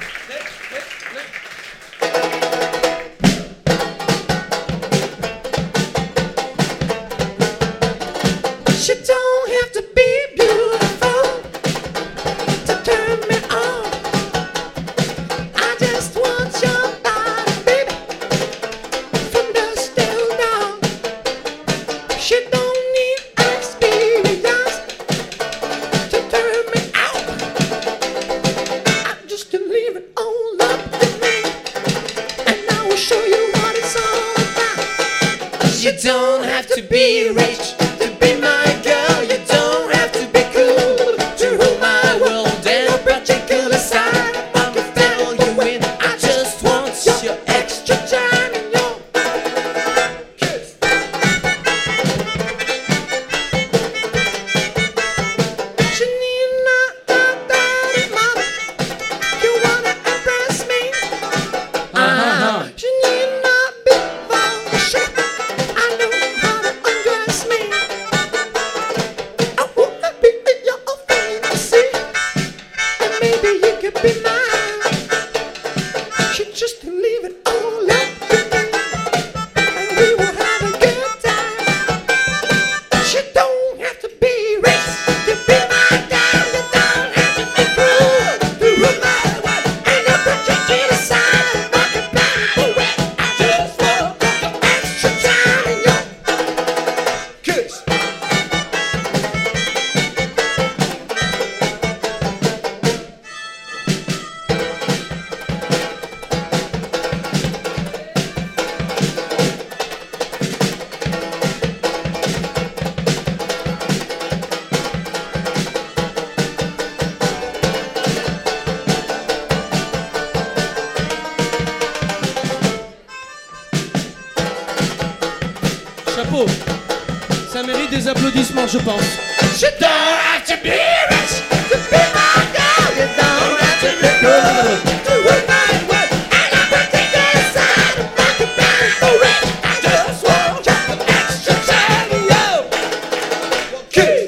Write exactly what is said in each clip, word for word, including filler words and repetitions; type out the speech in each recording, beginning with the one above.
She don't have to be beautiful to turn me on. I just want your body, baby, from dusk till dawn. She don't need experience to turn me out. I just to leave it all up to me, and I will show you what it's all about. You don't have to be rich to be my girl. You don't have to be cool to rule my world. And no particular side I can fill you in. I just want your extra time and your kiss. She need not a dirty mama. You wanna impress me? Uh-huh. She need not be vulgar shit. I know how to undress me. I wanna be your fantasy, and maybe you could be mine. She just leave it all up to me, and we will have a good time. She don't have to be rich to be my girl. You don't have to be cool to rule my world. Ain't no particular side I can plan for it. I just want your extra time and your kiss. Chapeau. Ça mérite des applaudissements, je pense. You don't have to be rich to be my girl. You don't have to be cool to rule my world. Ain't no particular side I can plan for it. I just want your extra time and your kiss.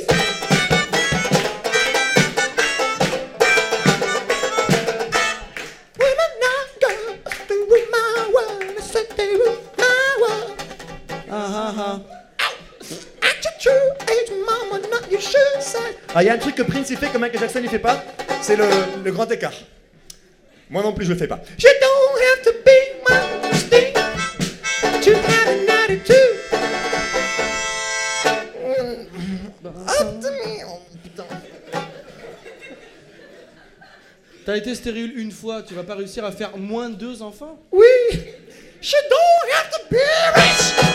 Women not girls to rule my world. I said they rule my world. Ah, Act your true age, mama, not you should say. Ah, il y a un truc que Prince il fait que Michael Jackson il fait pas, c'est le, le grand écart. Moi non plus je le fais pas. You don't have to be modesty to have an attitude. Up to me, oh putain. t'as été stérile une fois, tu vas pas réussir à faire moins de deux enfants? Oui. You don't have to be rich